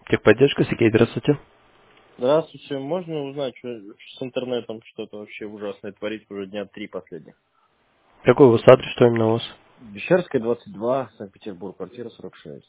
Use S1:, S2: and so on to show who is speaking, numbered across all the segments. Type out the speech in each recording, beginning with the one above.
S1: Техподдержка, Сергей, здравствуйте.
S2: Здравствуйте. Можно узнать, что с интернетом что-то вообще ужасное творить уже дня 3 последних?
S1: Какой у вас адрес, что именно у вас?
S2: Бещерская, 22, Санкт-Петербург, квартира 46.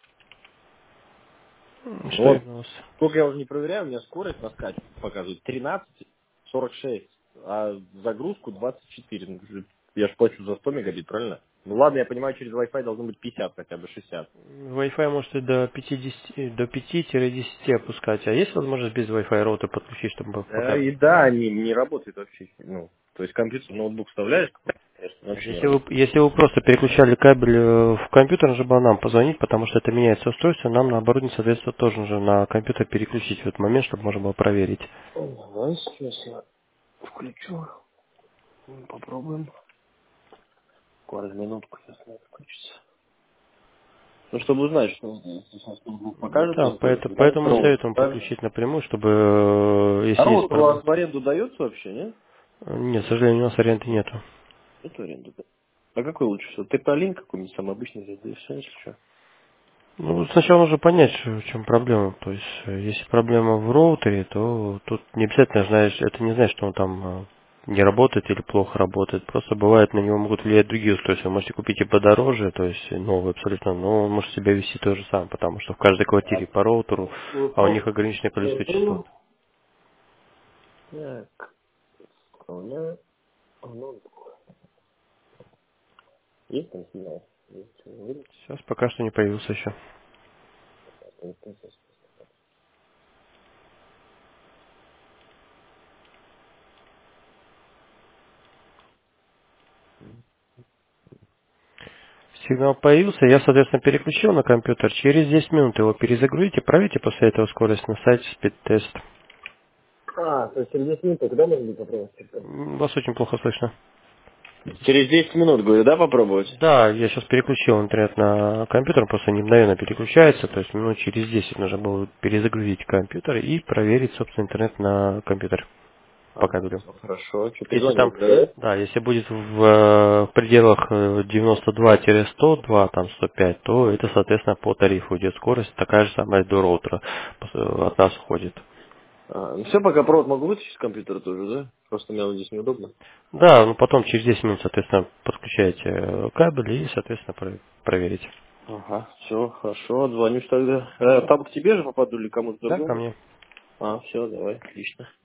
S1: Что
S2: Вот,
S1: именно у вас?
S2: сколько я уже не проверяю, у меня скорость на скаче показывает 13,46, а загрузку 24. Ну, я ж плачу за 100 мегабит, правильно? Ну ладно, я понимаю, через Wi-Fi должно быть 50 хотя бы, 60.
S1: Wi-Fi можете до 50, до 5-10 опускать. А есть возможность без Wi-Fi роутера подключить, чтобы пока...
S2: И да, они не работают вообще. Ну, то есть компьютер, ноутбук вставляешь, конечно, вообще не работает.
S1: Если вы просто переключали кабель в компьютер, нужно было нам позвонить, потому что это меняется устройство, нам на оборудование, соответственно, тоже нужно на компьютер переключить в этот момент, чтобы можно было проверить.
S2: Давай сейчас я включу. Попробуем. Буквально минутку сейчас надо включиться. Ну, чтобы узнать, что сейчас ноутбук покажет,
S1: Да,
S2: то есть, да,
S1: поэтому мы
S2: роутер,
S1: советуем
S2: правильно?
S1: подключить напрямую, чтобы,
S2: А
S1: если есть
S2: роутер у
S1: проблемы...
S2: вас в аренду дается вообще, нет?
S1: Нет, к сожалению, у нас аренды нету.
S2: Это аренду, да. А какой лучше всего? Тектолин какой-нибудь самый обычный здесь, да и все, если что.
S1: Ну, сначала нужно понять, в чем проблема. То есть, если проблема в роутере, то тут не обязательно знаешь, это не значит, что он там не работает или плохо работает. Просто бывает, на него могут влиять другие устройства. Вы можете купить и подороже, то есть новый абсолютно, но он может себя вести то же самое, потому что в каждой квартире по роутеру, а у них ограниченное количество частот.
S2: Так, вспоминаю. Есть там сигнал? Есть, не видно?
S1: Сейчас пока что не появился еще. Сигнал появился, я, соответственно, переключил на компьютер. Через 10 минут его перезагрузите, проверьте после этого скорость на сайте Speedtest.
S2: То есть через 10 минут, когда можно будет попробовать?
S1: Вас очень плохо слышно.
S2: Через 10 минут, говорю, да, попробовать?
S1: Да, я сейчас переключил интернет на компьютер, просто не мгновенно переключается, то есть минут через 10 нужно было перезагрузить компьютер и проверить, собственно, интернет на компьютер по кабелю.
S2: Всё хорошо. Что,
S1: Если
S2: перезвонил
S1: там,
S2: тогда, да?
S1: да, если будет в пределах 92-100, там 105, то это, соответственно, по тарифу идет скорость, такая же самая до роутера от нас уходит.
S2: Ну все, пока провод могу вытащить с компьютера тоже, да? Просто мне здесь неудобно.
S1: Да, ну потом через 10 минут, соответственно, подключаете кабель и, соответственно, проверите.
S2: Ага, все, хорошо, звонишь тогда. Там к тебе же попаду или кому-то
S1: Да, ко
S2: другому?
S1: мне.
S2: Все, давай, отлично.